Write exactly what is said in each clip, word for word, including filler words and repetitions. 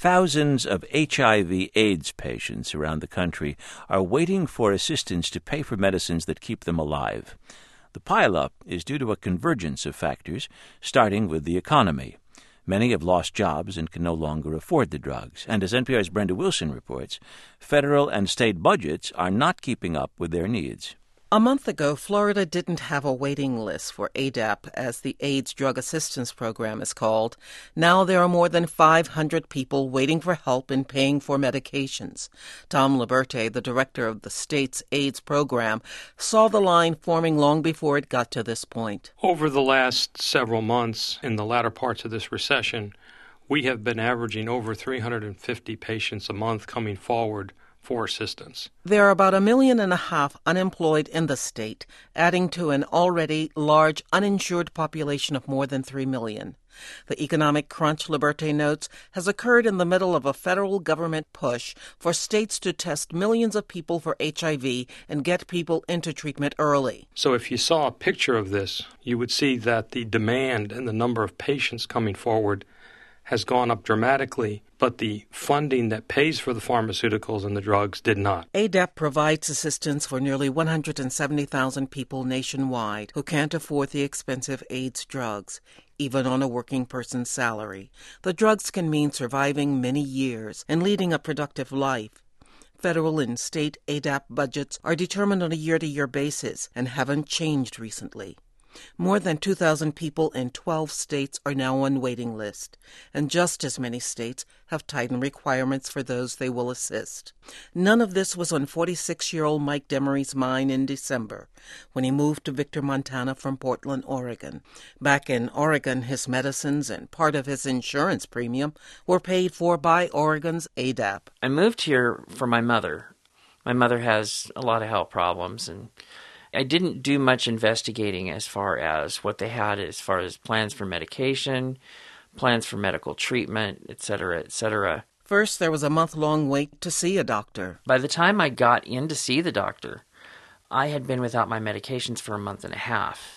Thousands of H I V/AIDS patients around the country are waiting for assistance to pay for medicines that keep them alive. The pileup is due to a convergence of factors, starting with the economy. Many have lost jobs and can no longer afford the drugs. And as N P R's Brenda Wilson reports, federal and state budgets are not keeping up with their needs. A month ago, Florida didn't have a waiting list for A D A P, as the AIDS Drug Assistance Program is called. Now there are more than five hundred people waiting for help in paying for medications. Tom Liberte, the director of the state's AIDS program, saw the line forming long before it got to this point. Over the last several months, in the latter parts of this recession, we have been averaging over three hundred fifty patients a month coming forward for assistance. There are about a million and a half unemployed in the state, adding to an already large uninsured population of more than three million. The economic crunch, Liberte notes, has occurred in the middle of a federal government push for states to test millions of people for H I V and get people into treatment early. So if you saw a picture of this, you would see that the demand and the number of patients coming forward has gone up dramatically, but the funding that pays for the pharmaceuticals and the drugs did not. A D A P provides assistance for nearly one hundred seventy thousand people nationwide who can't afford the expensive AIDS drugs, even on a working person's salary. The drugs can mean surviving many years and leading a productive life. Federal and state A D A P budgets are determined on a year-to-year basis and haven't changed recently. More than two thousand people in twelve states are now on waiting list, and just as many states have tightened requirements for those they will assist. None of this was on forty-six-year-old Mike Demery's mind in December, when he moved to Victor, Montana from Portland, Oregon. Back in Oregon, his medicines and part of his insurance premium were paid for by Oregon's A D A P. I moved here for my mother. My mother has a lot of health problems, and I didn't do much investigating as far as what they had as far as plans for medication, plans for medical treatment, et cetera, et cetera. First, there was a month-long wait to see a doctor. By the time I got in to see the doctor, I had been without my medications for a month and a half,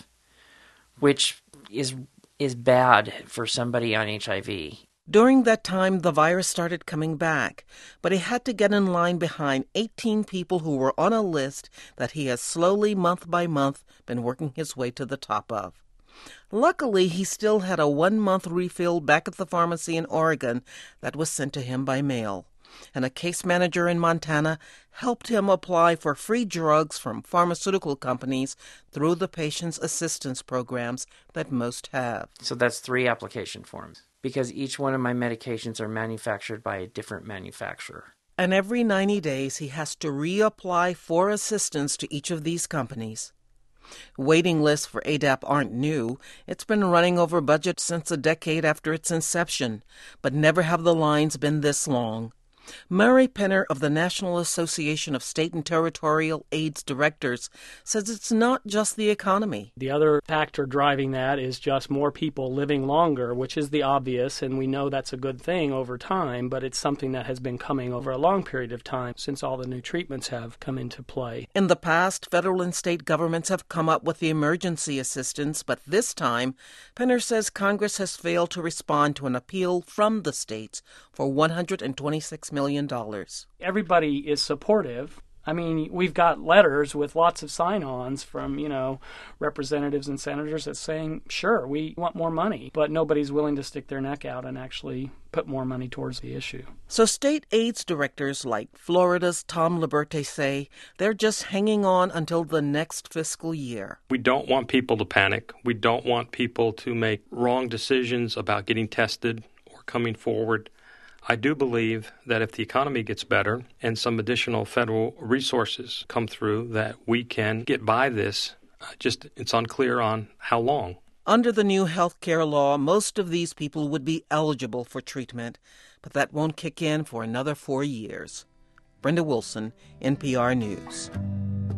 which is is bad for somebody on H I V. During that time, the virus started coming back, but he had to get in line behind eighteen people who were on a list that he has slowly, month by month, been working his way to the top of. Luckily, he still had a one-month refill back at the pharmacy in Oregon that was sent to him by mail, and a case manager in Montana helped him apply for free drugs from pharmaceutical companies through the patient's assistance programs that most have. So that's three application forms, because each one of my medications are manufactured by a different manufacturer. And every ninety days, he has to reapply for assistance to each of these companies. Waiting lists for A D A P aren't new. It's been running over budget since a decade after its inception, but never have the lines been this long. Murray Penner of the National Association of State and Territorial AIDS Directors says it's not just the economy. The other factor driving that is just more people living longer, which is the obvious, and we know that's a good thing over time, but it's something that has been coming over a long period of time since all the new treatments have come into play. In the past, federal and state governments have come up with the emergency assistance, but this time, Penner says Congress has failed to respond to an appeal from the states for one hundred twenty-six million dollars. Everybody is supportive. I mean, we've got letters with lots of sign-ons from, you know, representatives and senators that's saying, sure, we want more money, but nobody's willing to stick their neck out and actually put more money towards the issue. So state AIDS directors like Florida's Tom Liberte say they're just hanging on until the next fiscal year. We don't want people to panic. We don't want people to make wrong decisions about getting tested or coming forward. I do believe that if the economy gets better and some additional federal resources come through, that we can get by this. Uh, just it's unclear on how long. Under the new health care law, most of these people would be eligible for treatment, but that won't kick in for another four years. Brenda Wilson, N P R News.